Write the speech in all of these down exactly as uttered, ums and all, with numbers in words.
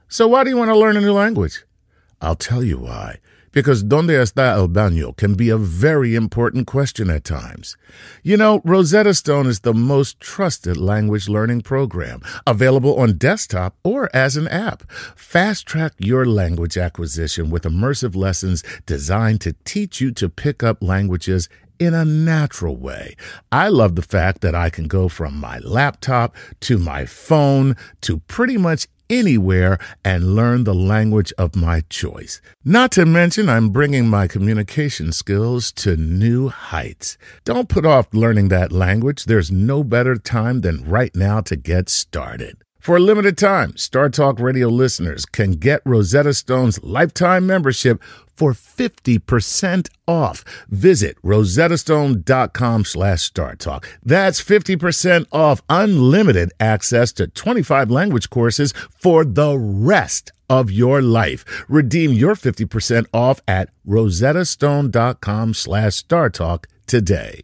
So why do you want to learn a new language? I'll tell you why. Because ¿Dónde está el baño? Can be a very important question at times. You know, Rosetta Stone is the most trusted language learning program, available on desktop or as an app. Fast-track your language acquisition with immersive lessons designed to teach you to pick up languages in a natural way. I love the fact that I can go from my laptop to my phone to pretty much anywhere and learn the language of my choice. Not to mention, I'm bringing my communication skills to new heights. Don't put off learning that language. There's no better time than right now to get started. For a limited time, Star Talk Radio listeners can get Rosetta Stone's lifetime membership for fifty percent off. Visit rosettastone.com slash StarTalk. That's fifty percent off unlimited access to twenty-five language courses for the rest of your life. Redeem your fifty percent off at rosettastone.com slash StarTalk today.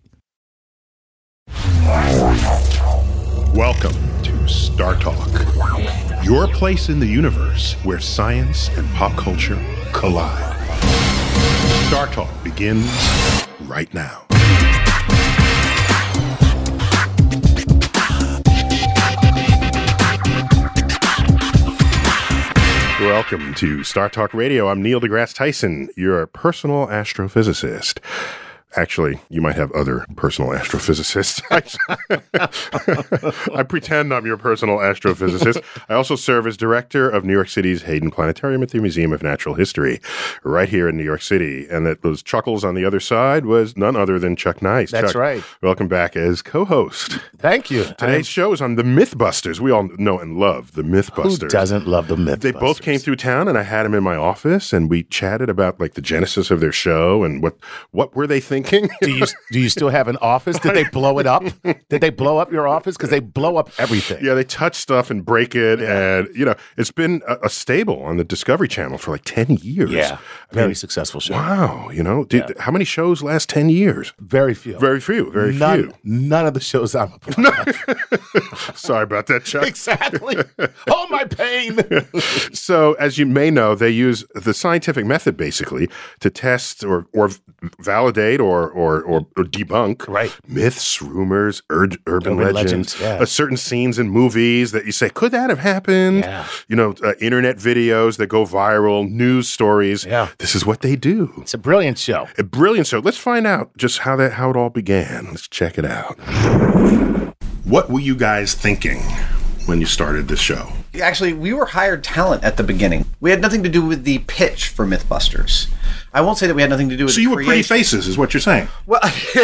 Welcome to Star Talk, your place in the universe where science and pop culture collide. Star Talk begins right now. Welcome to Star Talk Radio. I'm Neil deGrasse Tyson, your personal astrophysicist. Actually, you might have other personal astrophysicists. I pretend I'm your personal astrophysicist. I also serve as director of New York City's Hayden Planetarium at the Museum of Natural History, right here in New York City. And that those chuckles on the other side was none other than Chuck Nice. That's Chuck, right. Welcome back as co-host. Thank you. Today's I'm, show is on the Mythbusters. We all know and love the Mythbusters. Who doesn't love the Mythbusters? They both came through town, and I had them in my office, and we chatted about like the genesis of their show and what what were they thinking. do you do you still have an office? Did they blow it up? Did they blow up your office? Because they blow up everything. Yeah, they touch stuff and break it, yeah. and you know it's been a, a staple on the Discovery Channel for like ten years. Yeah, very I mean, successful show. Wow, you know, did, yeah. how many shows last ten years? Very few. Very few. Very none, few. None of the shows I'm a part of. Sorry about that, Chuck. Exactly. Oh, my pain. So, as you may know, they use the scientific method basically to test or or validate or or or, or debunk right. myths, rumors, ur- urban, urban legends, legends yeah. uh, certain scenes in movies that you say, could that have happened? Yeah. You know, uh, internet videos that go viral, news stories. Yeah. This is what they do. It's a brilliant show. A brilliant show. Let's find out just how that how it all began. Let's check it out. What were you guys thinking when you started this show? Actually, we were hired talent at the beginning. We had nothing to do with the pitch for Mythbusters. I won't say that we had nothing to do with so the you were creation. pretty faces, is what you're saying. Well,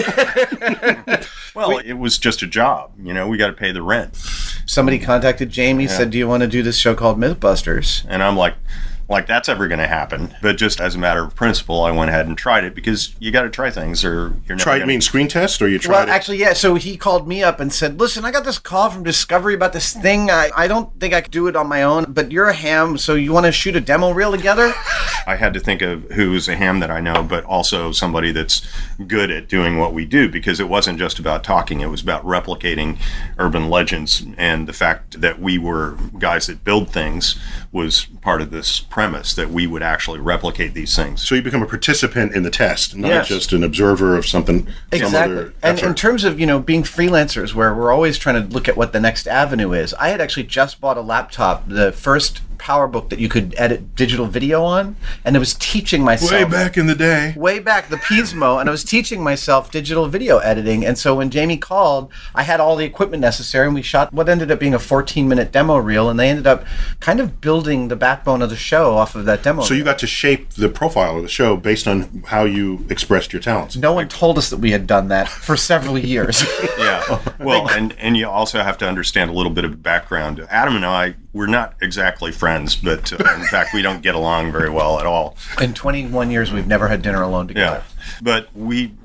well, it was just a job. You know, we got to pay the rent. Somebody contacted Jamie, Yeah. said, do you want to do this show called Mythbusters? And I'm like, like that's ever going to happen. But just as a matter of principle, I went ahead and tried it because you got to try things or you're never Try gonna... mean screen test, or you tried Well, it? actually, yeah. So he called me up and said, listen, I got this call from Discovery about this thing. I, I don't think I could do it on my own, but you're a ham, so you want to shoot a demo reel together? I had to think of who's a ham that I know, but also somebody that's good at doing what we do, because it wasn't just about talking. It was about replicating urban legends. And the fact that we were guys that build things was part of this premise, that we would actually replicate these things. So you become a participant in the test, not Yes. just an observer of something. Some Exactly. other And effort. in terms of, you know, being freelancers where we're always trying to look at what the next avenue is, I had actually just bought a laptop, the first PowerBook that you could edit digital video on, and I was teaching myself. way back in the day. Way back, the Pismo, and I was teaching myself digital video editing. And so when Jamie called, I had all the equipment necessary, and we shot what ended up being a fourteen-minute demo reel, and they ended up kind of building the backbone of the show off of that demo So you reel. got to shape the profile of the show based on how you expressed your talents. No one told us that we had done that for several years. Yeah. Well, and, and you also have to understand a little bit of background. Adam and I, we're not exactly friends, but uh, in fact, we don't get along very well at all. In twenty-one years, we've never had dinner alone together. Yeah. But we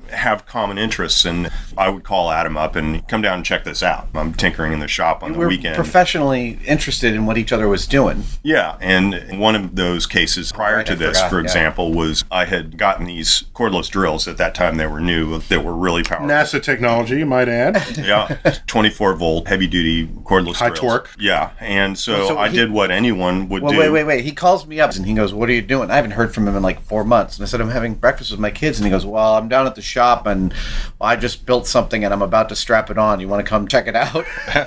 have common interests, and I would call Adam up and come down and check this out. I'm tinkering in the shop on the We're weekend. professionally interested in what each other was doing. Yeah, and one of those cases prior Right, to I this, forgot, for yeah. example, was I had gotten these cordless drills. At that time, they were new, that were really powerful. NASA technology, you might add. Yeah, twenty-four volt, heavy duty cordless High drills. torque. Yeah, and so, So I he- did what anyone would Well, do. wait, wait, wait. He calls me up and he goes, "What are you doing?" I haven't heard from him in like four months. And I said, "I'm having breakfast with my kids." And he goes, "Well, I'm down at the shop and I just built something and I'm about to strap it on. You want to come check it out?"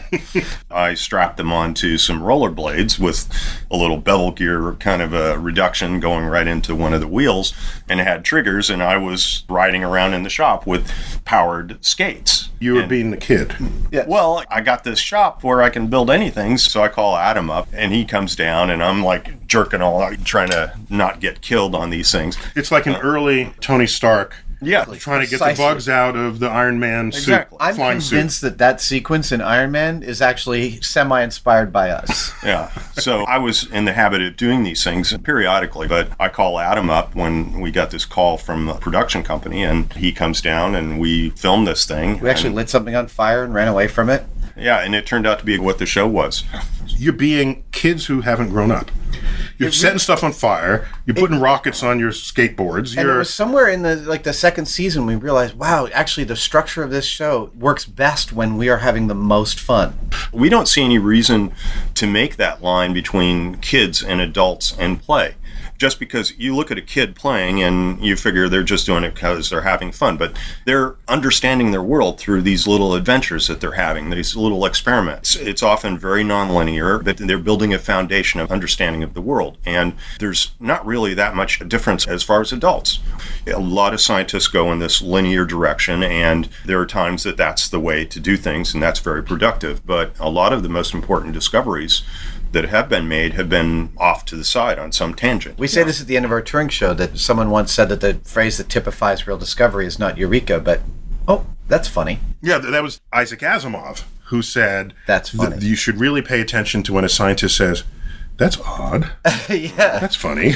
I strapped them onto some rollerblades with a little bevel gear kind of a reduction going right into one of the wheels, and it had triggers, and I was riding around in the shop with powered skates. You were And- being the kid. Yeah. Well, I got this shop where I can build anything, so I call Adam up, and he comes down, and I'm like jerking all out, trying to not get killed on these things. It's like an early Tony Stark Yeah, trying to get Precisely. the bugs out of the Iron Man suit, Exactly. I'm flying convinced suit. that that sequence in Iron Man is actually semi-inspired by us. yeah. So I was in the habit of doing these things periodically, but I call Adam up when we got this call from the production company, and he comes down, and we filmed this thing. We actually and, lit something on fire and ran away from it. yeah, and it turned out to be what the show was. You're being kids who haven't grown up. You're setting stuff on fire. You're putting rockets on your skateboards. And it You're was somewhere in the like the second season we realized, wow, actually the structure of this show works best when we are having the most fun. We don't see any reason to make that line between kids and adults and play. Just because you look at a kid playing and you figure they're just doing it because they're having fun, but they're understanding their world through these little adventures that they're having, these little experiments. It's often very nonlinear, but they're building a foundation of understanding of the world. And there's not really that much difference as far as adults. A lot of scientists go in this linear direction, and there are times that that's the way to do things, and that's very productive. But a lot of the most important discoveries that have been made have been off to the side on some tangent. We say this at the end of our touring show that someone once said that the phrase that typifies real discovery is not eureka, but oh, that's funny. yeah, th- that was Isaac Asimov who said That's th- funny. you should really pay attention to when a scientist says, "That's odd. Yeah. That's funny."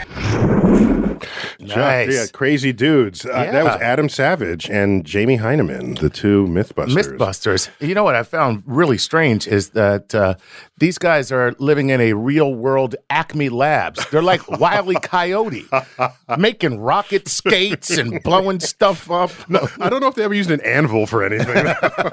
Nice. Yeah, crazy dudes. Uh, That was Yeah. Adam Savage and Jamie Heineman, the two Mythbusters. Mythbusters. You know what I found really strange is that uh, these guys are living in a real world Acme Labs. They're like Wile E. Coyote, making rocket skates and blowing stuff up. No, I don't know if they ever used an anvil for anything.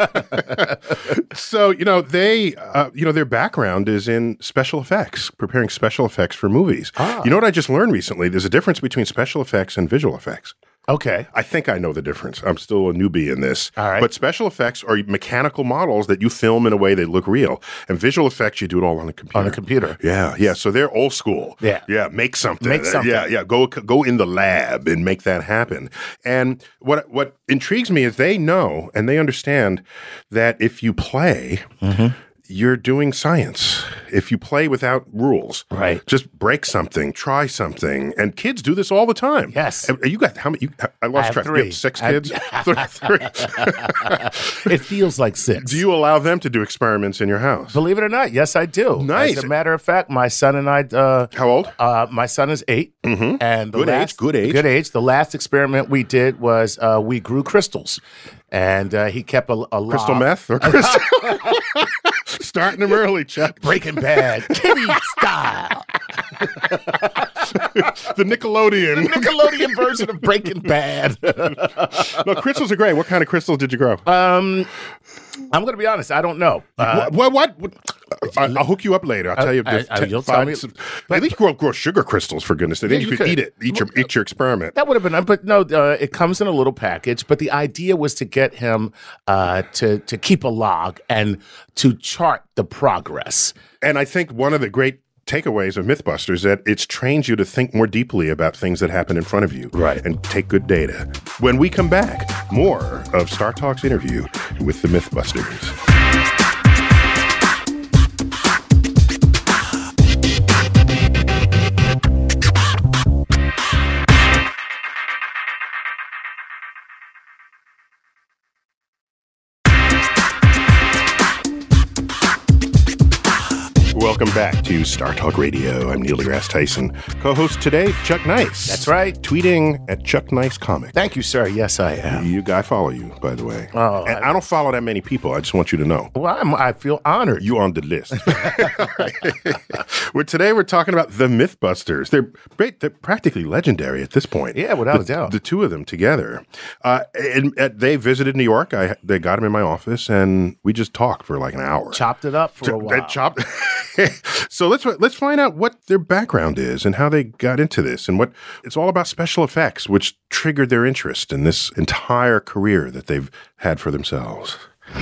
So, you know, they, uh, you know, their background is in special effects, preparing special effects for movies. You know what I just learned recently? There's a difference between special effects and visual effects. Okay. I think I know the difference. I'm still a newbie in this. All right. But special effects are mechanical models that you film in a way that look real. And visual effects, you do it all on a computer. On a computer. Yeah, yeah. So they're old school. Yeah. Yeah, make something. Make something. Yeah, yeah. Go go in the lab and make that happen. And what what intrigues me is they know and they understand that if you play, Mm-hmm. you're doing science. If you play without rules, Right. Just break something, try something, and kids do this all the time. Yes. And you got how many? You, I lost I have track. You three. have six I- kids. Three. It feels like six. Do you allow them to do experiments in your house? Believe it or not, yes, I do. Nice. As a matter of fact, my son and I. Uh, How old? Uh, my son is eight, mm-hmm. and the Good age, last, good age. good age. The last experiment we did was uh, we grew crystals, and uh, he kept a, a Crystal log- meth or crystal? Starting them early, Chuck. Breaking Bad, kitty style, The Nickelodeon. Nickelodeon version of Breaking Bad. No, crystals are great. What kind of crystals did you grow? Um, I'm going to be honest. I don't know. Uh, what? What? what? I, I'll hook you up later. I'll tell you. I- the I- t- you'll five- tell me. some- At least grow, grow sugar crystals, for goodness sake. Then Yeah, you, you could, could. eat it. Eat your, eat your experiment. That would have been, but no, uh, it comes in a little package. But the idea was to get him uh, to to keep a log and to chart the progress. And I think one of the great takeaways of Mythbusters is that it's trained you to think more deeply about things that happen in front of you. Right. And take good data. When we come back, more of Star Talk's interview with the Mythbusters. welcome back to Star Talk Radio. I'm Neil deGrasse Tyson. Co-host today, Chuck Nice. That's right. Tweeting at Chuck Nice Comic. Thank you, sir. Yes, I am. You guy follow you, by the way. Oh, and I, I don't follow that many people. I just want you to know. Well, I'm, I feel honored. You on the list. well, today we're talking about the Mythbusters. They're great. They're practically legendary at this point. Yeah, without the, a doubt. The two of them together. Uh, and, and they visited New York. I They got them in my office, and we just talked for like an hour. Chopped it up for Ch- a while. They chopped. So let's let's find out what their background is and how they got into this, and what it's all about. Special effects, which triggered their interest in this entire career that they've had for themselves.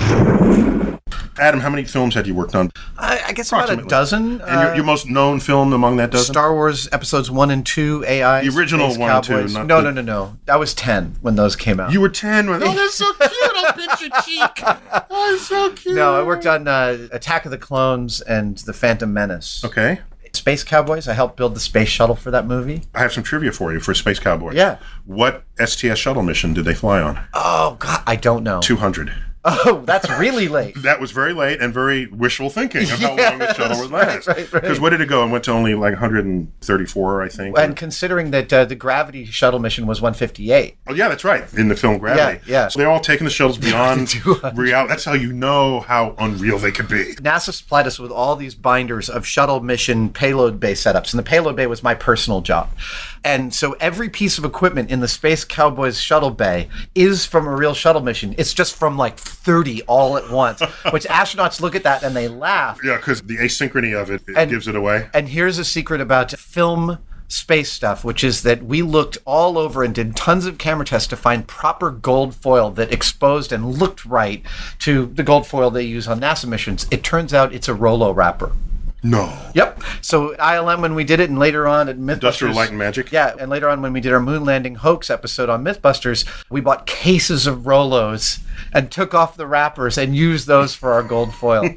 Adam, how many films had you worked on? I, I guess about a dozen. And your, your most known film among that dozen? Star Wars Episodes one and two, A I. The original Space one and Cowboys. two, not No, the- no, no, no. I was ten when those came out. You were ten when... Oh, that's so cute. I'll pinch your cheek. Oh, it's so cute. No, I worked on uh, Attack of the Clones and The Phantom Menace. Okay. Space Cowboys. I helped build the space shuttle for that movie. I have some trivia for you for Space Cowboys. Yeah. What S T S shuttle mission did they fly on? Oh, God, I don't know. two hundred. Oh, that's really late. That was very late and very wishful thinking of how Yeah, long the shuttle would last. right, right, right. Because what did it go? It went to only like one hundred thirty-four, I think. And considering that uh, the Gravity shuttle mission was one fifty-eight. Oh, yeah, that's right. In the film Gravity. Yeah, yeah. So they're all taking the shuttles beyond reality. That's how you know how unreal they could be. NASA supplied us with all these binders of shuttle mission payload bay setups, and the payload bay was my personal job. And so every piece of equipment in the Space Cowboys shuttle bay is from a real shuttle mission. It's just from like thirty all at once, which astronauts look at that and they laugh. Yeah, because the asynchrony of it, it And- gives it away. And here's a secret about film space stuff, which is that we looked all over and did tons of camera tests to find proper gold foil that exposed and looked right to the gold foil they use on NASA missions. It turns out it's a Rolo wrapper. No. Yep. So at I L M when we did it, and later on at Mythbusters. Industrial Light and Magic? Yeah, and later on when we did our moon landing hoax episode on Mythbusters, we bought cases of Rolos and took off the wrappers and used those for our gold foil.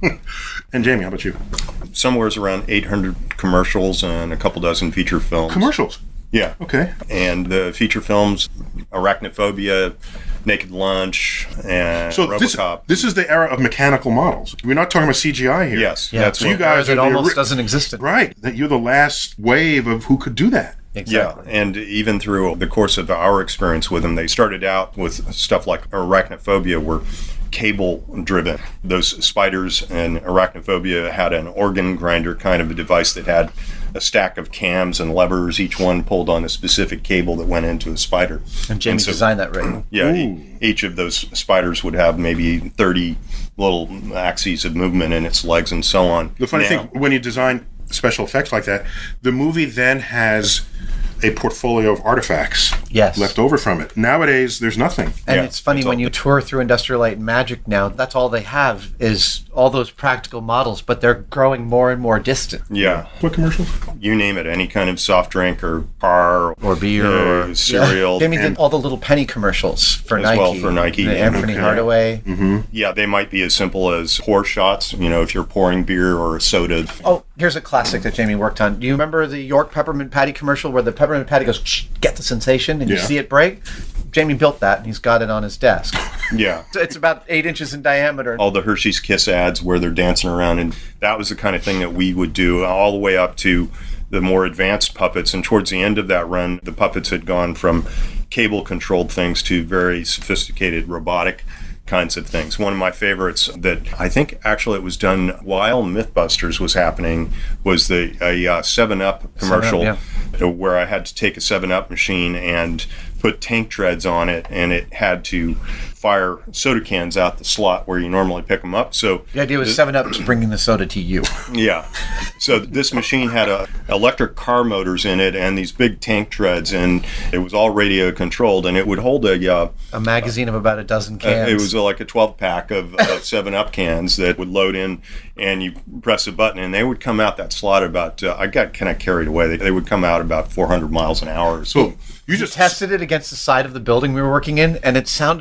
And Jamie, how about you? Somewhere's around eight hundred commercials and a couple dozen feature films. Commercials. Yeah. Okay. And the feature films, Arachnophobia, Naked Lunch, and So this, RoboCop. this is the era of mechanical models. We're not talking about C G I here. Yes, Yeah, that's So you what- guys it are the almost ori- doesn't exist. anymore. Right. That you're the last wave of who could do that. Exactly. Yeah, and even through the course of our experience with them, they started out with stuff like Arachnophobia, were cable driven. Those spiders and Arachnophobia had an organ grinder kind of a device that had a stack of cams and levers, each one pulled on a specific cable that went into a spider. And Jamie so- designed that right. Yeah, e- each of those spiders would have maybe thirty little axes of movement in its legs and so on. The funny Now- thing, when you design special effects like that, the movie then has a portfolio of artifacts Yes. left over from it. Nowadays, there's nothing. And Yeah, it's funny that's when all. you tour through Industrial Light and Magic now, that's all they have is all those practical models, but they're growing more and more distant. Yeah, What commercials? you name it, any kind of soft drink or car Or beer uh, or cereal. Jamie and- did all the little penny commercials for As Nike. well for Nike. And Anthony Okay. Hardaway. Yeah, they might be as simple as pour shots, you know, if you're pouring beer or a soda. Oh, here's a classic that Jamie worked on. Do you remember the York Peppermint Patty commercial where the peppermint patty goes, "Shh, get the sensation, and you Yeah. see it break? Jamie built that, and he's got it on his desk. Yeah. So it's about eight inches in diameter. All the Hershey's Kiss ads where they're dancing around, and that was the kind of thing that we would do all the way up to the more advanced puppets. And towards the end of that run, the puppets had gone from cable-controlled things to very sophisticated robotic kinds of things. One of my favorites that I think actually it was done while Mythbusters was happening was the a uh, seven up commercial seven up, where I had to take a seven up machine and put tank treads on it, and it had to fire soda cans out the slot where you normally pick them up. So The idea was seven up was bringing the soda to you. yeah. So this machine had a electric car motors in it and these big tank treads, and it was all radio controlled, and it would hold a uh, A magazine of about a dozen cans. uh, it was uh, like a twelve pack of, of seven up cans that would load in, and you press a button and they would come out that slot about uh, I got kind of carried away. They, they would come out about four hundred miles an hour. So You just tested it against the side of the building we were working in, and it sounded like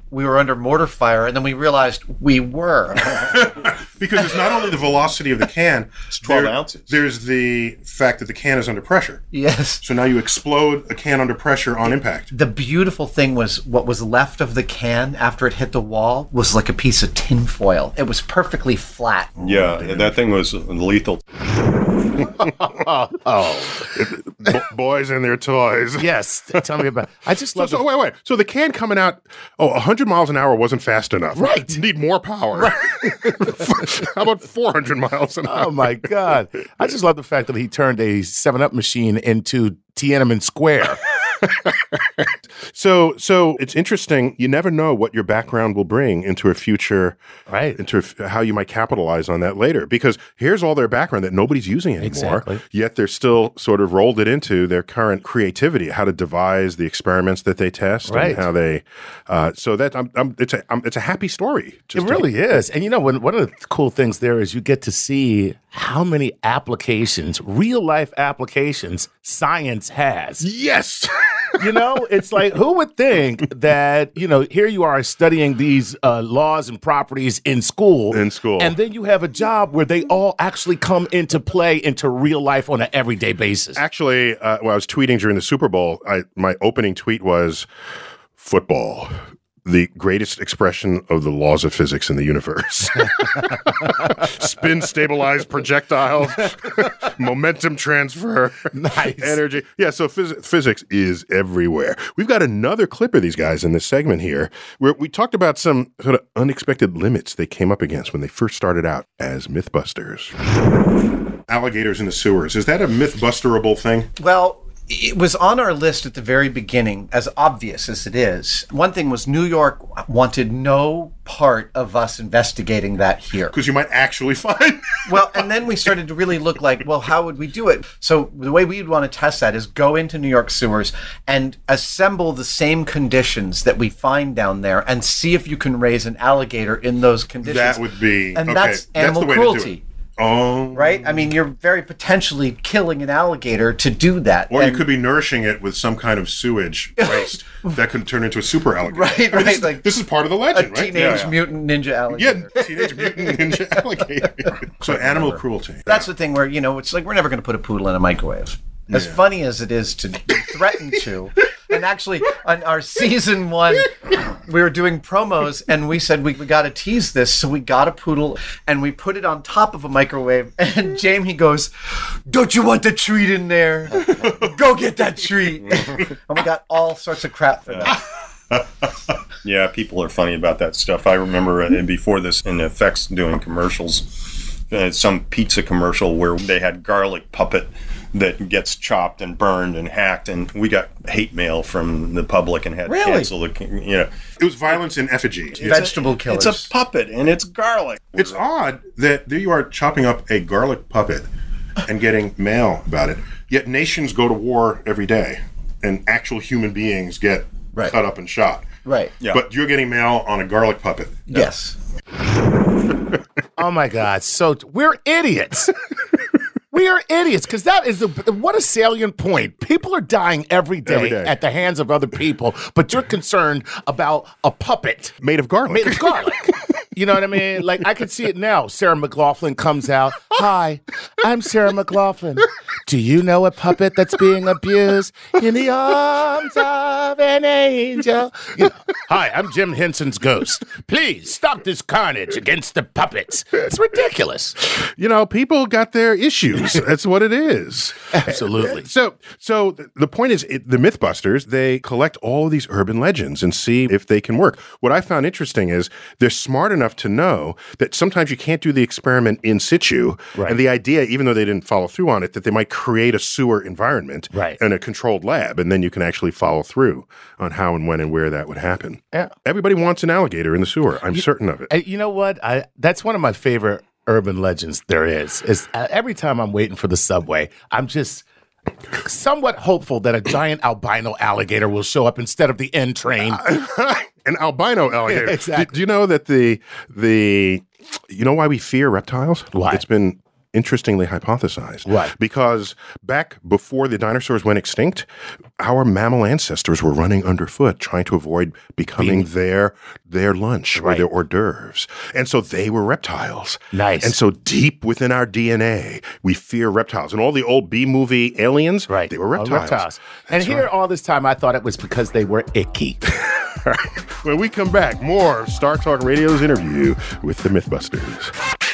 we were under mortar fire, and then we realized we were. Because it's not only the velocity of the can, It's twelve there- ounces. There's the fact that the can is under pressure. Yes. So now you explode a can under pressure on impact. The beautiful thing was what was left of the can after it hit the wall was like a piece of tin foil. It was perfectly flat. Yeah, that thing was lethal. Oh, B- boys and their toys. yes. Tell me about. I just So, love. so the, wait, wait. So the can coming out, oh, one hundred miles an hour wasn't fast enough. Right. You need more power. How about four hundred miles an hour? oh my God! I just love the fact that he turned a Seven Up machine into Tiananmen Square. So, so it's interesting. You never know what your background will bring into a future, Right. into f- how you might capitalize on that later. Because here's all their background that nobody's using anymore. Exactly. Yet they're still sort of rolled it into their current creativity, how to devise the experiments that they test, Right. and how they. Uh, so that I'm, I'm, it's a I'm, it's a happy story. It just to- really is. And you know, when, one of the cool things there is you get to see how many applications, real life applications, science has. Yes. You know, it's like, who would think that, you know, here you are studying these uh, laws and properties in school. In school. And then you have a job where they all actually come into play into real life on an everyday basis. Actually, uh, when I was tweeting during the Super Bowl, I, my opening tweet was football, the greatest expression of the laws of physics in the universe. Spin stabilized projectiles, momentum transfer, Nice. energy. Yeah, so phys- physics is everywhere. We've got another clip of these guys in this segment here where we talked about some sort of unexpected limits they came up against when they first started out as Mythbusters. Alligators in the sewers. Is that a Mythbusterable thing? Well, it was on our list at the very beginning, as obvious as it is. One thing was New York wanted no part of us investigating that here. Because you might actually find. Well, and then we started to really look like, well, how would we do it? So the way we'd want to test that is go into New York sewers and assemble the same conditions that we find down there and see if you can raise an alligator in those conditions. That would be. And okay, that's animal the way to do cruelty. it. Oh. Right? I mean, you're very potentially killing an alligator to do that. Or you And- could be nourishing it with some kind of sewage waste that could turn into a super alligator. Right, I mean, right, This, is- like this is part of the a legend, right? teenage Yeah. mutant ninja alligator. Yeah, teenage mutant ninja alligator. So animal cruelty. That's the thing where, you know, it's like we're never going to put a poodle in a microwave. As Yeah. funny as it is to threaten to. And actually, on our season one, we were doing promos and we said we, we got to tease this. So we got a poodle and we put it on top of a microwave. And Jamie goes, "Don't you want the treat in there? Go get that treat." And we got all sorts of crap for that. Yeah, people are funny about that stuff. I remember uh, before this in effects doing commercials, uh, some pizza commercial where they had garlic puppet that gets chopped and burned and hacked, and we got hate mail from the public and had Really? to cancel the, you know. It was violence in effigy. Vegetable killers. It's a puppet and it's garlic. It's odd that there you are chopping up a garlic puppet and getting mail about it, yet nations go to war every day and actual human beings get Right. cut up and shot. Right. Yeah. But you're getting mail on a garlic puppet. Yes. Oh my God! So t- we're idiots. We are idiots because that is the what a salient point. People are dying every day, Every day. at the hands of other people, but you're concerned about a puppet Made of garlic. made of garlic. You know what I mean? Like I can see it now. Sarah McLaughlin comes out. Hi, I'm Sarah McLaughlin. Do you know a puppet that's being abused in the arms of an angel? You know, Hi, I'm Jim Henson's ghost. Please stop this carnage against the puppets. It's ridiculous. You know, people got their issues. That's what it is. Absolutely. So, so th- the point is, it, the MythBusters, they collect all of these urban legends and see if they can work. What I found interesting is they're smart enough to know that sometimes you can't do the experiment in situ, Right. and the idea, even though they didn't follow through on it, that they might create a sewer environment Right. and a controlled lab, and then you can actually follow through on how and when and where that would happen. Yeah. Everybody wants an alligator in the sewer. I'm certain of it. Uh, You know what? I that's one of my favorite urban legends there is. Is uh, every time I'm waiting for the subway, I'm just somewhat hopeful that a giant albino alligator will show up instead of the N train. An albino alligator. Exactly. Do, do you know that the the you know why we fear reptiles? Why? It's been interestingly hypothesized. Right. Because back before the dinosaurs went extinct, our mammal ancestors were running underfoot, trying to avoid becoming Being- their their lunch Right. or their hors d'oeuvres. And so they were reptiles. Nice. And so deep within our D N A, we fear reptiles. And all the old B-movie aliens, Right. they were Oh, reptiles. reptiles. And That's here, right. all this time, I thought it was because they were icky. When we come back, more Star Talk Radio's interview with the Mythbusters.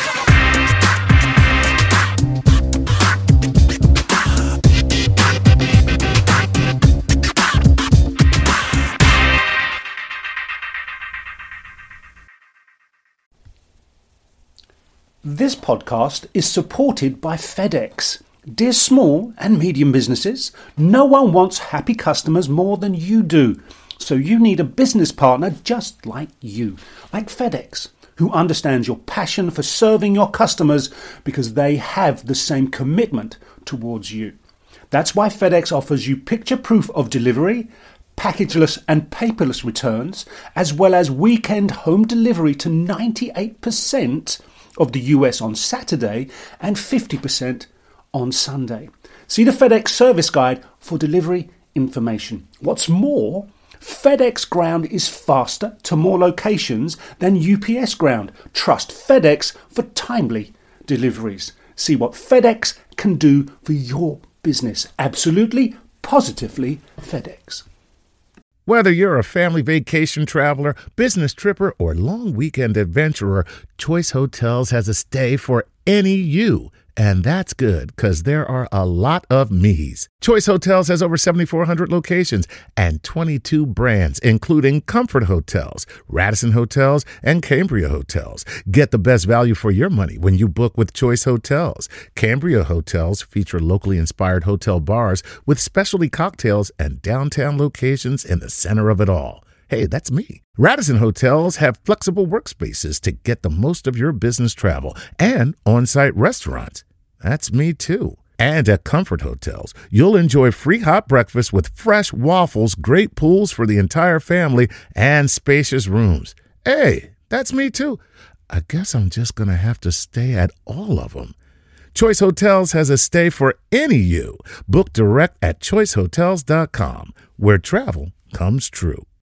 This podcast is supported by FedEx. Dear small and medium businesses, no one wants happy customers more than you do. So you need a business partner just like you, like FedEx, who understands your passion for serving your customers because they have the same commitment towards you. That's why FedEx offers you picture proof of delivery, packageless and paperless returns, as well as weekend home delivery to ninety-eight percent of the U S on Saturday and fifty percent on Sunday. See the FedEx service guide for delivery information. What's more, FedEx Ground is faster to more locations than U P S Ground. Trust FedEx for timely deliveries. See what FedEx can do for your business. Absolutely, positively FedEx. Whether you're a family vacation traveler, business tripper, or long weekend adventurer, Choice Hotels has a stay for any you. And that's good, because there are a lot of me's. Choice Hotels has over seventy-four hundred locations and twenty-two brands, including Comfort Hotels, Radisson Hotels, and Cambria Hotels. Get the best value for your money when you book with Choice Hotels. Cambria Hotels feature locally inspired hotel bars with specialty cocktails and downtown locations in the center of it all. Hey, that's me. Radisson Hotels have flexible workspaces to get the most of your business travel and on-site restaurants. That's me too. And at Comfort Hotels, you'll enjoy free hot breakfast with fresh waffles, great pools for the entire family, and spacious rooms. Hey, that's me too. I guess I'm just going to have to stay at all of them. Choice Hotels has a stay for any you. Book direct at choice hotels dot com, where travel comes true.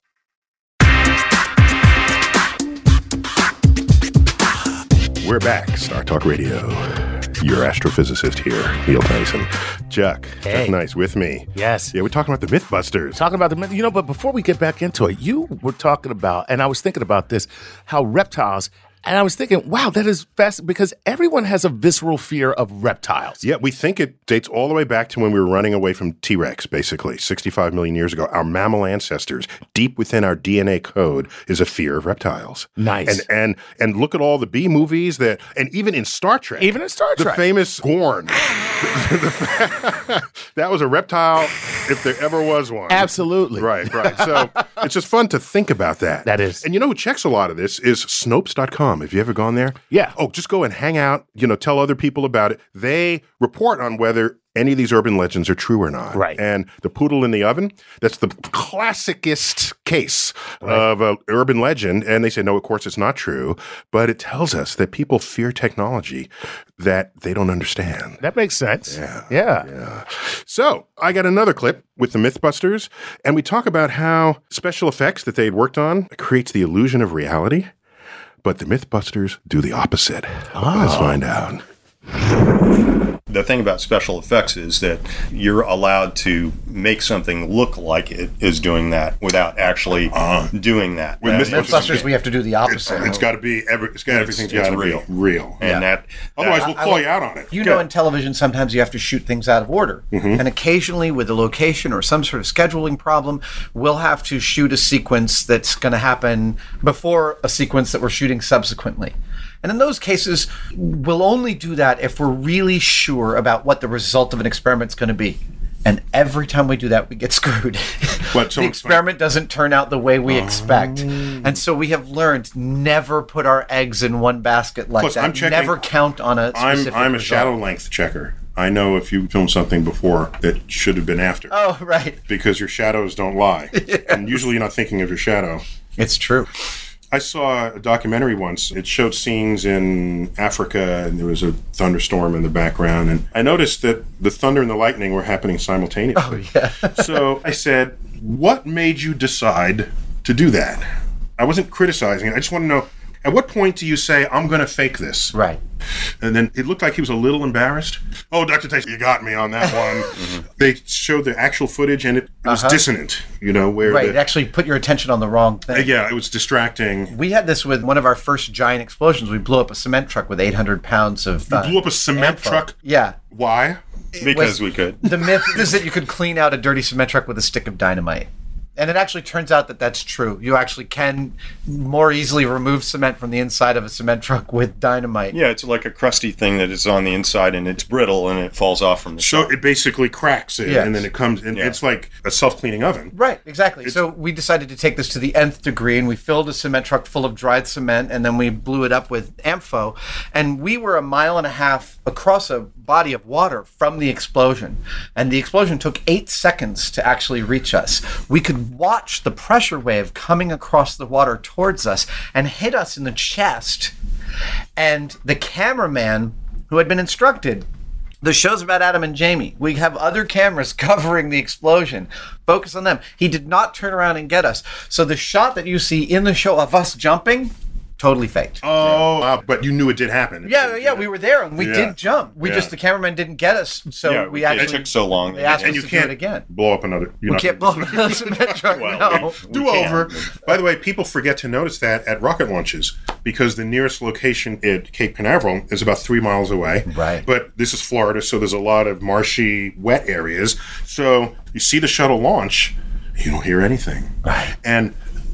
We're back, Star Talk Radio. Your astrophysicist here, Neil Tyson. Chuck, Hey. Chuck Nice with me. Yes. Yeah, we're talking about the Mythbusters. Talking about the myth, you know, but before we get back into it, you were talking about, and I was thinking about this, how reptiles, and I was thinking, wow, that is fast, because everyone has a visceral fear of reptiles. Yeah, we think it dates all the way back to when we were running away from T-Rex, basically, sixty-five million years ago. Our mammal ancestors, deep within our D N A code, is a fear of reptiles. Nice. And and and look at all the B movies that, and even in Star Trek. Even in Star The Trek. famous Gorn. That was a reptile if there ever was one. Absolutely. Right, right. So it's just fun to think about that. That is. And you know who checks a lot of this is Snopes dot com. Have you ever gone there? Yeah. Oh, just go and hang out, you know, tell other people about it. They report on whether any of these urban legends are true or not. Right. And the poodle in the oven, that's the classicest case of an urban legend. And they say, no, of course it's not true. But it tells us that people fear technology that they don't understand. That makes sense. Yeah. Yeah. Yeah. So I got another clip with the Mythbusters, and we talk about how special effects that they had worked on creates the illusion of reality, but the Mythbusters do the opposite. Let's find out. The thing about special effects is that you're allowed to make something look like it is doing that without actually doing that. With That Mythbusters, is- Mythbusters, we have to do the opposite. It's got to be every. It's got It's- everything's it's got to real. be real. and Yeah. that Otherwise, that- we'll I call will- you out on it. You know, in television, sometimes you have to shoot things out of order. And occasionally, with a location or some sort of scheduling problem, we'll have to shoot a sequence that's going to happen before a sequence that we're shooting subsequently. And in those cases, we'll only do that if we're really sure about what the result of an experiment's going to be. And every time we do that, we get screwed. What, so the it's experiment doesn't turn out the way we expect. And so we have learned never put our eggs in one basket like Plus, that. I'm checking- never count on a I'm specific I'm a result. shadow length checker. I know if you filmed something before that should have been after. Oh, right. Because your shadows don't lie. And usually you're not thinking of your shadow. It's true. I saw a documentary once. It showed scenes in Africa, and there was a thunderstorm in the background. And I noticed that the thunder and the lightning were happening simultaneously. Oh, yeah. So I said, what made you decide to do that? I wasn't criticizing it. I just want to know, at what point do you say, I'm going to fake this? Right. And then it looked like he was a little embarrassed. Oh, Doctor Tyson, you got me on that one. mm-hmm. They showed the actual footage, and it, it was uh-huh. dissonant, you know, where Right, the, it actually put your attention on the wrong thing. yeah, it was distracting. We had this with one of our first giant explosions. We blew up a cement truck with eight hundred pounds of... You uh, blew up a cement ammo. truck? Yeah. Why? Because was- we could. The myth is that you could clean out a dirty cement truck with a stick of dynamite. And it actually turns out that that's true. You actually can more easily remove cement from the inside of a cement truck with dynamite. Yeah, it's like a crusty thing that is on the inside, and it's brittle, and it falls off from the So top. it basically cracks it, Yes. and then it comes, and Yeah. it's like a self-cleaning oven. Right, exactly. So we decided to take this to the nth degree, and we filled a cement truck full of dried cement, and then we blew it up with Ampho. And we were a mile and a half across a body of water from the explosion. And the explosion took eight seconds to actually reach us. We could watch the pressure wave coming across the water towards us and hit us in the chest. And the cameraman, who had been instructed, the show's about Adam and Jamie. We have other cameras covering the explosion. Focus on them. He did not turn around and get us. So the shot that you see in the show of us jumping, totally faked. Oh, wow. But you knew it did happen. Yeah, yeah, we were there and we Yeah. did jump. We Yeah. just, the cameraman didn't get us. So Yeah, we it actually. took so long. They asked And us you to can't do it again. blow up another. You're We not can't gonna- blow up a cement truck. No. Do can. over. By the way, people forget to notice that at rocket launches because the nearest location at Cape Canaveral is about three miles away. Right. But this is Florida, so there's a lot of marshy, wet areas. So you see the shuttle launch, you don't hear anything. Right. And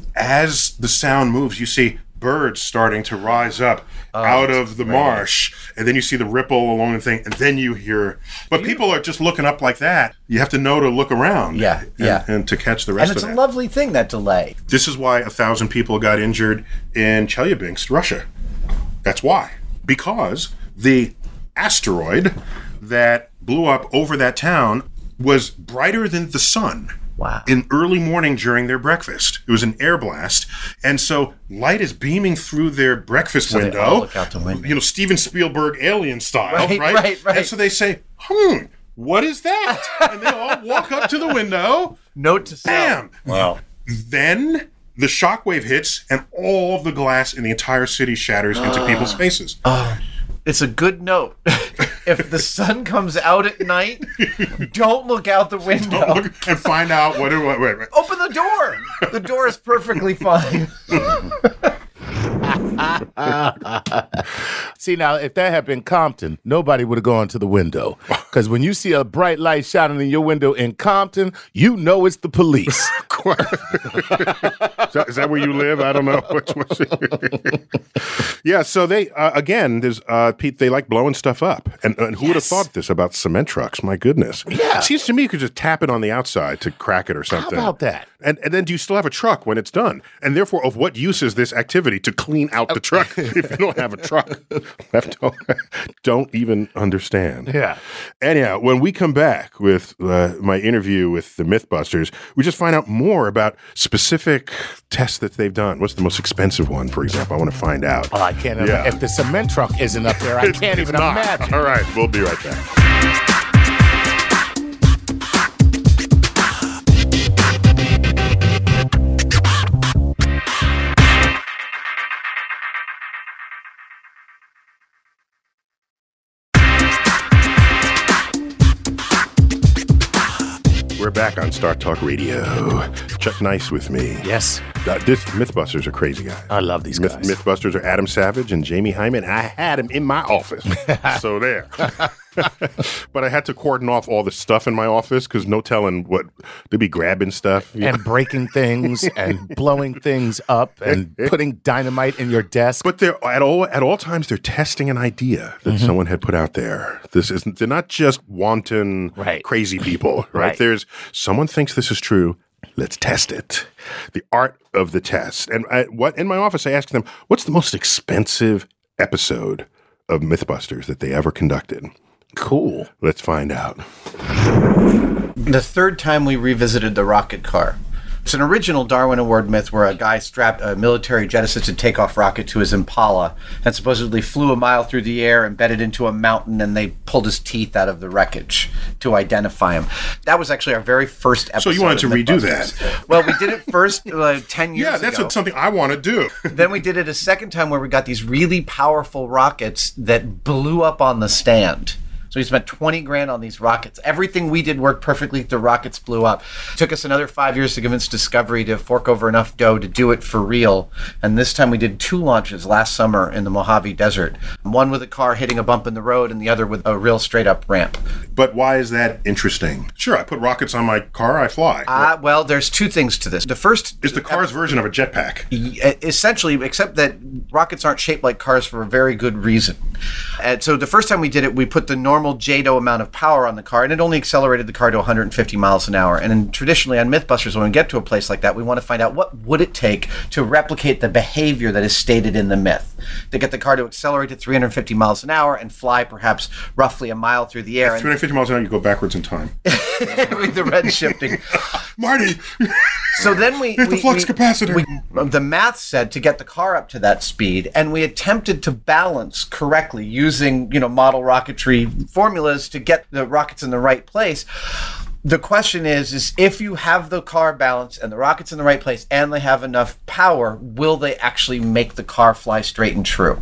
as the sound moves, you see birds starting to rise up out of the marsh, and then you see the ripple along the thing, and then you hear. But people are just looking up like that. You have to know to look around, Yeah, and, yeah. and to catch the rest And it's of a that. lovely thing, that delay. This is why a thousand people got injured in Chelyabinsk, Russia. That's why. Because the asteroid that blew up over that town was brighter than the sun. Wow. In early morning during their breakfast. It was an air blast. And so light is beaming through their breakfast So they window. all look out the window. You know, Steven Spielberg alien style, Right, right? right, right. And so they say, hmm, what is that? And they all walk up to the window. Note to self. Bam! Wow. Then the shockwave hits, and all of the glass in the entire city shatters into people's faces. It's a good note. If the sun comes out at night, don't look out the window. Look and find out what it was. Wait, wait. Open the door. The door is perfectly fine. See, now, if that had been Compton, nobody would have gone to the window. Because when you see a bright light shining in your window in Compton, you know it's the police. Is that, is that where you live? I don't know. Which, which, yeah, so they, uh, again, there's uh, Pete, they like blowing stuff up. And, and who would have Yes. thought this about cement trucks? My goodness. Yeah. It seems to me you could just tap it on the outside to crack it or How something. about that? And, and then do you still have a truck when it's done? And therefore, of what use is this activity to clean out the truck if you don't have a truck? I don't, don't even understand. Yeah. Anyhow, when we come back with uh, my interview with the Mythbusters, we just find out more about specific tests that they've done. What's the most expensive one, for example? I want to find out. Oh, I can't. Yeah. If the cement truck isn't up there, I It's- can't it's even not. imagine. All right, we'll be right back. We're back on Star Talk Radio. Chuck Nice with me. Yes. Uh, this Mythbusters are crazy guys. I love these Myth, guys. Mythbusters are Adam Savage and Jamie Hyman. I had him in my office. So there. But I had to cordon off all the stuff in my office because no telling what they'd be grabbing stuff. And breaking things and blowing things up and putting dynamite in your desk. But they're at all at all times they're testing an idea that Mm-hmm. someone had put out there. This isn't they're not just wanton Right. crazy people, right? Right. There's someone thinks this is true. Let's test it. The art of the test. And I, what in my office I asked them, what's the most expensive episode of Mythbusters that they ever conducted? Cool. Let's find out. The third time we revisited the rocket car, It's an original Darwin Award myth where a guy strapped a military jet-assisted takeoff rocket to his Impala and supposedly flew a mile through the air, embedded into a mountain, and they pulled his teeth out of the wreckage to identify him. That was actually our very first episode. So you wanted to redo that? Well, we did it first uh, ten years Yeah, ago. that's what, something I want to do. Then we did it a second time where we got these really powerful rockets that blew up on the stand. So we spent twenty grand on these rockets. Everything we did worked perfectly. The rockets blew up. It took us another five years to convince Discovery to fork over enough dough to do it for real. And this time we did two launches last summer in the Mojave Desert. One with a car hitting a bump in the road and the other with a real straight up ramp. But why is that interesting? Sure, I put rockets on my car, I fly. Uh, well, there's two things to this. The first is the car's version of a jetpack. Essentially, except that rockets aren't shaped like cars for a very good reason. And so the first time we did it, we put the normal J D O amount of power on the car, and it only accelerated the car to one hundred fifty miles an hour. And then traditionally on Mythbusters, when we get to a place like that, we want to find out what would it take to replicate the behavior that is stated in the myth, to get the car to accelerate to three hundred fifty miles an hour and fly perhaps roughly a mile through the air. At three hundred fifty miles an hour, you go backwards in time. With the red shifting. Marty! So then we... There's we, the flux we, capacitor. We, the math said to get the car up to that speed, and we attempted to balance correctly using, you know, model rocketry formulas to get the rockets in the right place. The question is, is if you have the car balanced and the rockets in the right place and they have enough power, will they actually make the car fly straight and true?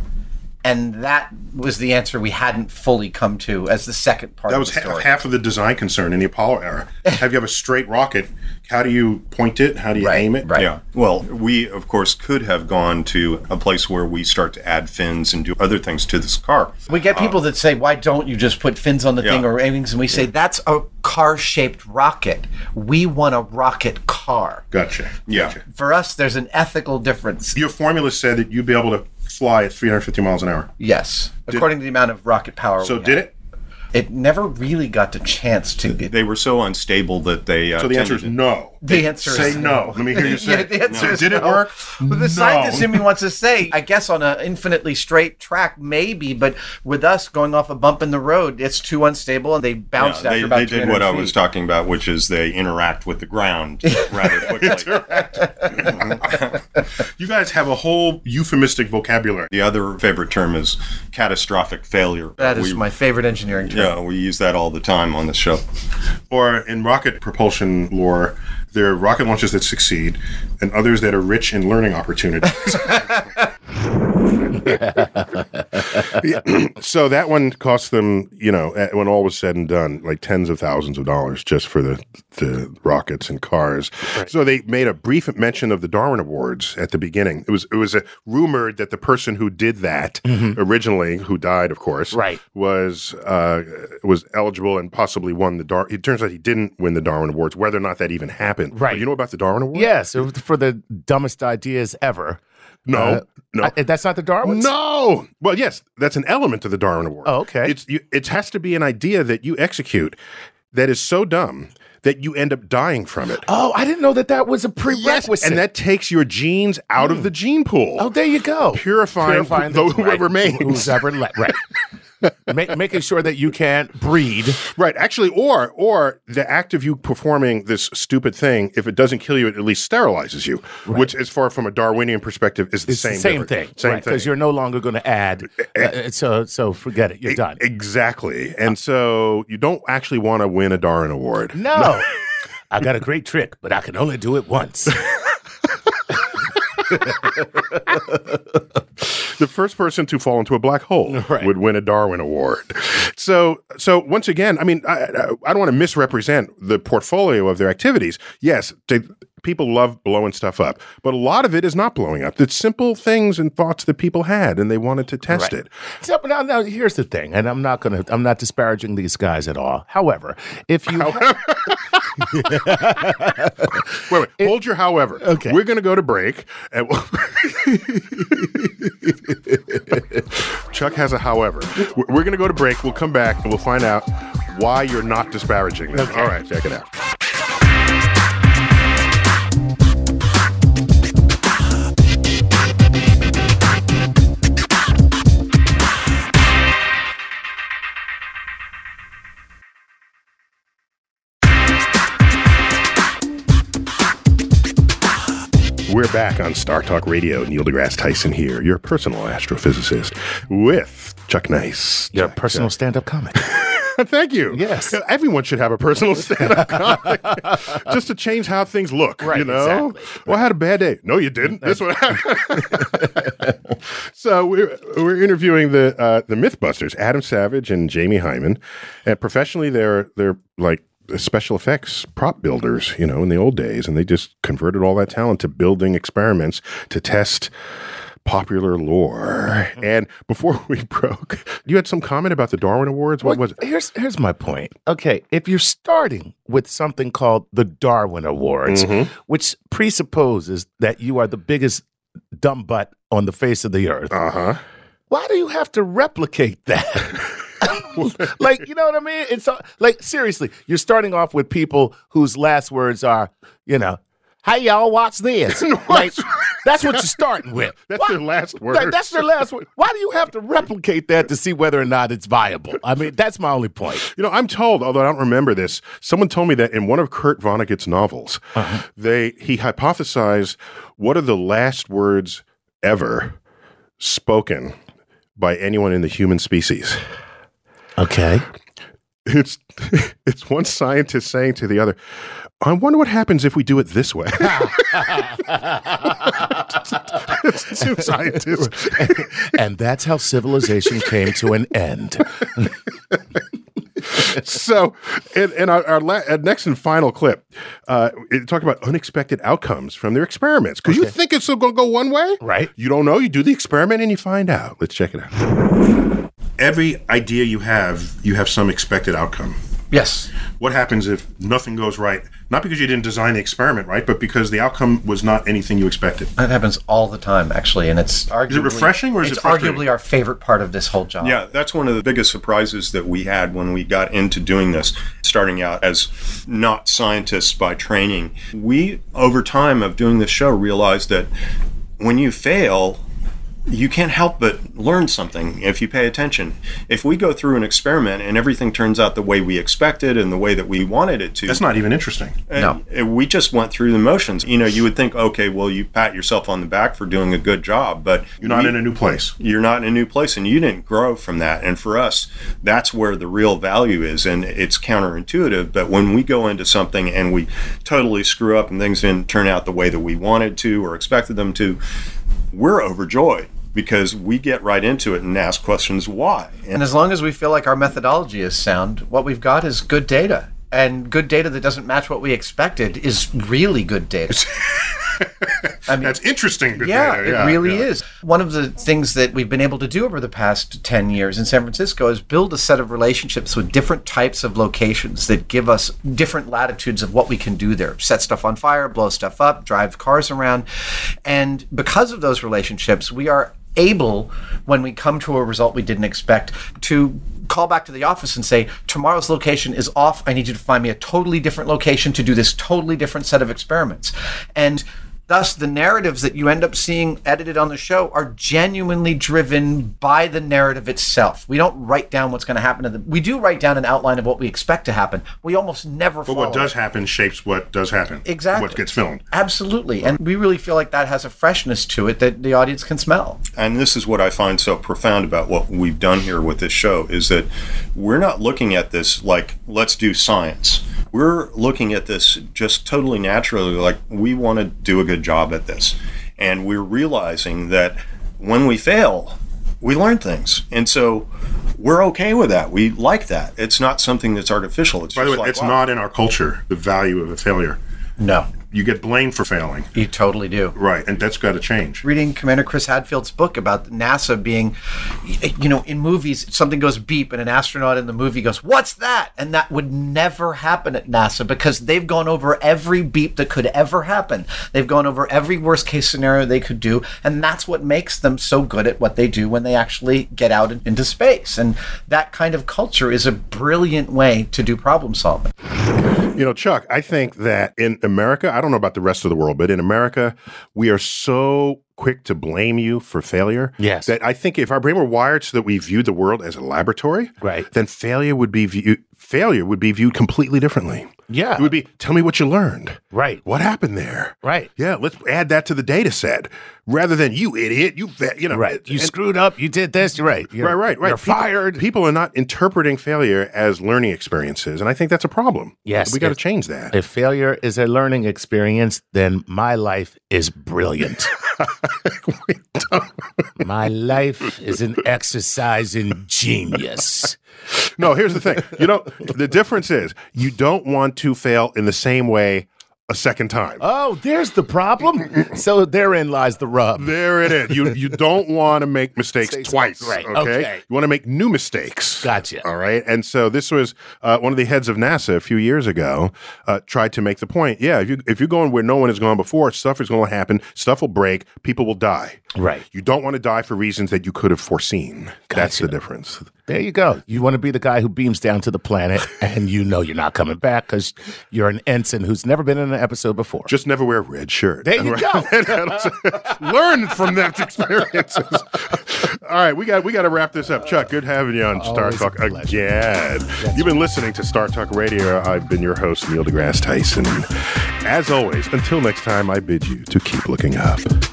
And that was the answer we hadn't fully come to as the second part that of was the story. ha- half of the design concern in the Apollo era. Have you have a straight rocket? How do you point it? How do you Right, aim it? right. Yeah. Well, we, of course, could have gone to a place where we start to add fins and do other things to this car. We get people that say, why don't you just put fins on the Yeah. thing or aimings? And we say, that's a car-shaped rocket. We want a rocket car. Gotcha. Yeah. Gotcha. For us, there's an ethical difference. Your formula said that you'd be able to fly at three hundred fifty miles an hour. Yes, according to the amount of rocket power So we did have. it? It never really got the chance to get... They were so unstable that they. Uh, So the answer is tended no. The answer Say is no. Let me hear you say Yeah, the answer no. is Did it no. work? Well, the No. scientist in me wants to say, I guess on an infinitely straight track, maybe, but with us going off a bump in the road, it's too unstable and they bounced Yeah, after they, about they did what 300 I feet. was talking about, which is they interact with the ground rather quickly. You guys have a whole euphemistic vocabulary. The other favorite term is catastrophic failure. That is we, my favorite engineering term. Yeah, we use that all the time on this show. Or in rocket propulsion lore, there are rocket launches that succeed and others that are rich in learning opportunities. Yeah. So that one cost them, you know, eh, when all was said and done, like tens of thousands of dollars just for the, the rockets and cars. Right. So they made a brief mention of the Darwin Awards at the beginning. It was it was a, rumored that the person who did that mm-hmm. originally, who died, of course, right. was uh, was eligible and possibly won the Darwin. It turns out he didn't win the Darwin Awards, whether or not that even happened. Right. But you know about the Darwin Awards? Yes, it was for the dumbest ideas ever. No, uh, no, I, that's not the Darwins. No. Well, yes, that's an element of the Darwin Award. Oh, okay. It's you, it has to be an idea that you execute that is so dumb that you end up dying from it. Oh, I didn't know that that was a prerequisite. Yes, and that takes your genes out mm. of the gene pool. Oh, there you go. Purifying, Purifying the, the, whoever right, remains. Who's ever left. Right. Make, making sure that you can't breed. Right. Actually, or or the act of you performing this stupid thing, if it doesn't kill you, it at least sterilizes you, right. which, as far from a Darwinian perspective, is the it's same the same difference. thing. Same right, thing. Because you're no longer going to add. Uh, so so forget it. You're done. Exactly. And so you don't actually want to win a Darwin Award. No. no. I got a great trick, but I can only do it once. The first person to fall into a black hole right. would win a Darwin Award. So, so once again, I mean, I, I don't want to misrepresent the portfolio of their activities. Yes, they, people love blowing stuff up, but a lot of it is not blowing up. It's simple things and thoughts that people had, and they wanted to test right. it. So now, now, here's the thing, and I'm not going to, I'm not disparaging these guys at all. However, if you, however, wait, wait, it, hold your however. Okay, we're going to go to break, and we'll Chuck has a however. We're going to go to break. We'll come back and we'll find out why you're not disparaging them. Okay. All right, check it out. We're back on Star Talk Radio. Neil deGrasse Tyson here, your personal astrophysicist, with Chuck Nice. Your personal stand-up comic. Thank you. Yes. Everyone should have a personal stand-up comic just to change how things look, Right, you know? exactly. Well, I had a bad day. No, you didn't. This one happened. So we're, we're interviewing the uh, the Mythbusters, Adam Savage and Jamie Hyman. And professionally, they're they're like special effects prop builders, you know, in the old days. And they just converted all that talent to building experiments to test popular lore. And before we broke, you had some comment about the Darwin Awards. What Well, was it? Here's here's my point. Okay, if you're starting with something called the Darwin Awards, Mm-hmm. which presupposes that you are the biggest dumb butt on the face of the earth, Uh-huh. why do you have to replicate that? Like, you know what I mean? It's uh, like, seriously, you're starting off with people whose last words are, you know, hey, y'all, watch this. Like, that's what you're starting with. That's Why- their last word. Like, that's their last word. Why do you have to replicate that to see whether or not it's viable? I mean, that's my only point. You know, I'm told, although I don't remember this, someone told me that in one of Kurt Vonnegut's novels, Uh-huh. they he hypothesized what are the last words ever spoken by anyone in the human species. Okay. It's it's one scientist saying to the other, I wonder what happens if we do it this way. It's two scientists. And that's how civilization came to an end. So, in, in our, our, la- our next and final clip, uh, it talked about unexpected outcomes from their experiments. Because you think it's going to go one way. Right. You don't know. You do the experiment and you find out. Let's check it out. Every idea you have, you have some expected outcome. Yes. What happens if nothing goes right? Not because you didn't design the experiment right, but because the outcome was not anything you expected. That happens all the time, actually, and it's arguably... Is it refreshing or is it's it frustrating? arguably our favorite part of this whole job. Yeah, that's one of the biggest surprises that we had when we got into doing this, starting out as not scientists by training. We, over time of doing this show, realized that when you fail, you can't help but learn something if you pay attention. If we go through an experiment and everything turns out the way we expected and the way that we wanted it to, That's not even interesting. No. and we just went through the motions. You know, you would think, okay, well, you pat yourself on the back for doing a good job, but You're not we- in a new place. you're not in a new place and you didn't grow from that. And for us, that's where the real value is. And it's counterintuitive, but when we go into something and we totally screw up and things didn't turn out the way that we wanted to or expected them to, we're overjoyed because we get right into it and ask questions why. And as long as we feel like our methodology is sound, what we've got is good data. And good data that doesn't match what we expected is really good data. I mean, That's interesting. Good yeah, data. it really yeah. is. One of the things that we've been able to do over the past ten years in San Francisco is build a set of relationships with different types of locations that give us different latitudes of what we can do there. Set stuff on fire, blow stuff up, drive cars around. And because of those relationships, we are able, when we come to a result we didn't expect, to call back to the office and say, tomorrow's location is off. I need you to find me a totally different location to do this totally different set of experiments. And thus, the narratives that you end up seeing edited on the show are genuinely driven by the narrative itself. We don't write down what's going to happen. To the, we do write down an outline of what we expect to happen. We almost never But follow what does it. happen shapes what does happen. Exactly. What gets filmed. Absolutely. And we really feel like that has a freshness to it that the audience can smell. And this is what I find so profound about what we've done here with this show is that we're not looking at this like, let's do science. We're looking at this just totally naturally, like we want to do a good job at this. And we're realizing that when we fail, we learn things. And so we're okay with that. We like that. It's not something that's artificial. It's By the just way, like, it's wow. not in our culture, the value of a failure. No, You get blamed for failing. you totally do. Right, and that's got to change. Reading Commander Chris Hadfield's book about NASA being, you know, in movies, something goes beep and an astronaut in the movie goes, "What's that?" And that would never happen at NASA because they've gone over every beep that could ever happen. They've gone over every worst case scenario they could do. And that's what makes them so good at what they do when they actually get out into space. And that kind of culture is a brilliant way to do problem solving. You know, Chuck, I think that in America, I don't know about the rest of the world, but in America, we are so quick to blame you for failure. Yes. That I think if our brain were wired so that we viewed the world as a laboratory, Right. then failure would be viewed failure would be viewed completely differently. Yeah. It would be, tell me what you learned. Right. What happened there? Right. Yeah, let's add that to the data set rather than you idiot, you fa-, you know. Right. You and- screwed up. You did this. You're right. You're, right, right, right. You're People- fired. People are not interpreting failure as learning experiences, and I think that's a problem. Yes, we got to if- change that. If failure is a learning experience, then my life is brilliant. My life is an exercise in genius. No, here's the thing. You know, the difference is you don't want to fail in the same way a second time. Oh, there's the problem. So therein lies the rub. There it is. You you don't want to make mistakes Mistakes twice. right. Okay? Okay. You want to make new mistakes. Gotcha. All right. And so this was uh, one of the heads of NASA a few years ago uh, tried to make the point. Yeah, if you if you're going where no one has gone before, stuff is going to happen. Stuff will break. People will die. Right. You don't want to die for reasons that you could have foreseen. That's Gotcha. the difference. There you go. You want to be the guy who beams down to the planet and you know you're not coming back because you're an ensign who's never been in an episode before. Just never wear a red shirt. There you go. Learn from that experiences. All right, we got we got to wrap this up. Chuck, good having you on Star Always a Talk pleasure. again. You've been listening to Star Talk Radio. I've been your host, Neil deGrasse Tyson. As always, until next time, I bid you to keep looking up.